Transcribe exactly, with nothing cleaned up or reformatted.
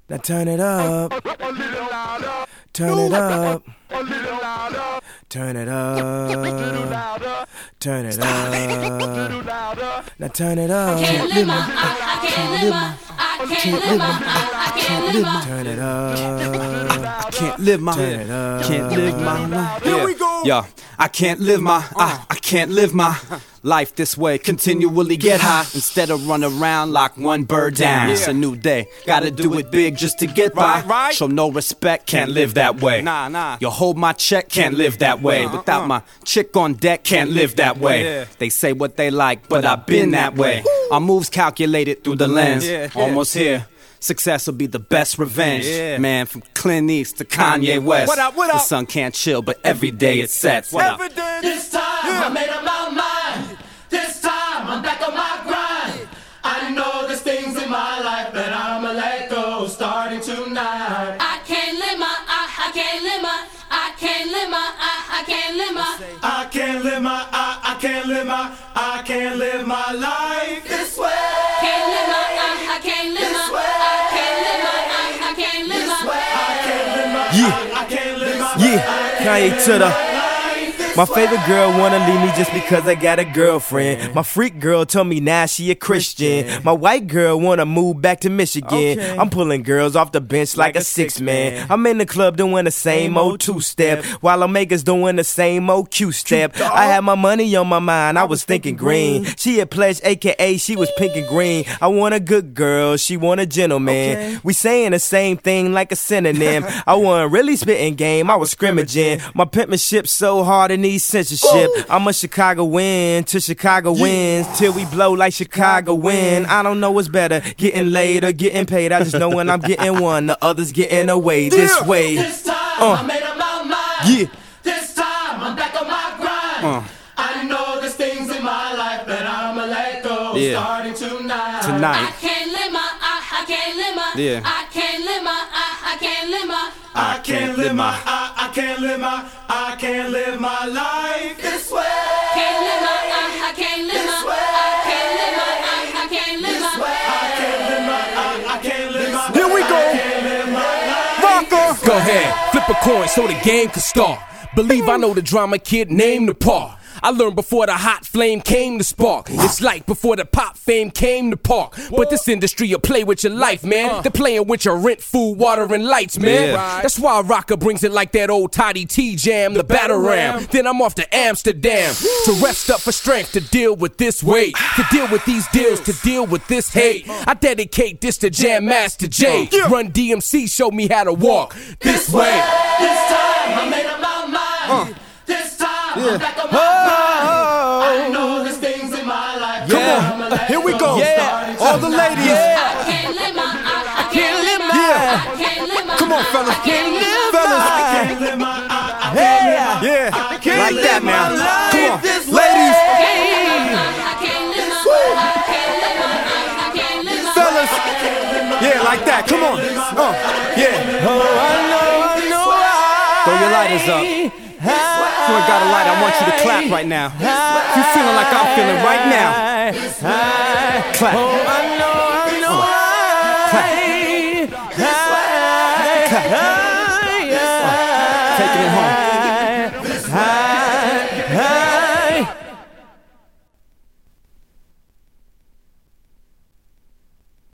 Now turn it up. A little louder. Turn it up. A little louder. Turn it A little up. louder. Turn it A little up. louder. Now turn it up. Can't live my, I, I can't live my, I can't live my, I can't live my. Turn it up. I can't live my, Turn it up. can't live my life. Here we go. Yo, I can't live my, I, I can't live my life this way. Continually get high instead of run around like one bird down. It's a new day, gotta do it big just to get by. Right, right. Show no respect, can't live that way. Nah, nah. You hold my check, can't live that way. Without my chick on deck, can't live that way. Yeah. They say what they like, but I've been that way. Our moves calculated through the lens. Yeah, yeah. Almost here. Success will be the best revenge. Yeah. Man, from Clint East to Kanye West. What up, what up? The sun can't chill, but every day it sets. What up? Every day. This time I made up my mind. This time I'm back on my grind. I know there's things in my life that I'ma let go starting tonight. I can't live my, I, I can't live my, I can't live my, I, I can't live my. I can't live my, I, I can't live my, I can't live my life this way. Can't live my, I, I can't live my, I can't live my, I, I can't live my. I can't live my, Yeah. I can't live my, Yeah. Kanye to the. My favorite girl wanna leave me just because I got a girlfriend. My freak girl told me now she a Christian. My white girl wanna move back to Michigan. Okay. I'm pulling girls off the bench like a six man. I'm in the club doing the same old two step, while Omega's doing the same old Q step. I had my money on my mind, I was thinking green. She had pledged, aka she was pink and green. I want a good girl, she want a gentleman. We saying the same thing like a synonym. I wasn't really spitting game, I was scrimmaging. My penmanship so hard it needs censorship. I'm a Chicago win to Chicago wins till we blow like Chicago win. I don't know what's better, getting laid or getting paid. I just know when I'm getting one, the others getting away. This way. This time Uh. I made up my mind. Yeah. This time I'm back on my grind. Uh. I know there's things in my life that I'ma let go Yeah. starting tonight. I Tonight. can't live my, I, I can't live my, Yeah. I can't live my, I, I can't live my. I can't live my, I, I can't live my, I can't live my life this way. Can't live my, I, I can't live my, I can't live my, I, I can't live my. I can't live my, I, I can't live my. Here we go. I can't live my life. Rocker. Go ahead, flip a coin so the game can start. Believe I know the drama kid, name the part. I learned before the hot flame came to spark. It's like before the pop fame came to park. But this industry, you play with your life, man. They're playing with your rent, food, water, and lights, man. Yeah. That's why Rocker brings it like that old Toddy T jam, the battle ram. Then I'm off to Amsterdam to rest up for strength to deal with this weight, to deal with these deals, to deal with this hate. I dedicate this to Jam Master Jay. Run D M C, show me how to walk this way. This time I made up my mind. This time I'm back on my grind. I know there's things in my life. Come that on. I'ma let Here we go go. starting All the tonight. ladies. I can't live my, I, I can't live my, Yeah. I can't live my. Come on, fellas. I can't live Fellas. I can't live my, I, I Hey. can't live my, Yeah. I can't Like live that my now. life Come on. this Ladies. I can't live my, I can't live my, I can't live my. Fellas. Yeah, like that. Come on. Uh, yeah. Oh, I know, I know. Throw your lighters up. If you ain't got a light, I want you to clap right now. If you feeling like I'm feeling right now, clap. Oh, I know.